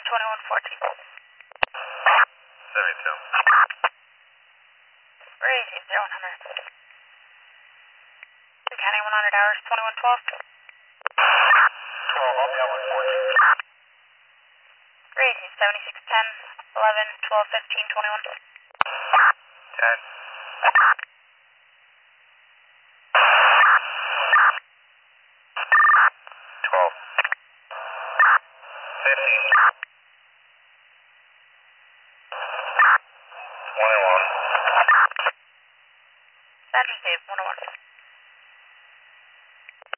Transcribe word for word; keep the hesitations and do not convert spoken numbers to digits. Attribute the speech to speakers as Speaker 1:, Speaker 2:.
Speaker 1: twenty-one fourteen.
Speaker 2: seventy-two.
Speaker 1: Raising zero one hundred. County one hundred hours, twenty-one twelve.
Speaker 2: twelve, I'll be on one fourteen.
Speaker 1: Raising seventy-six ten, eleven, twelve, fifteen, twenty-one.
Speaker 2: ten. twelve. fifteen. twenty-one.
Speaker 1: That received one oh one.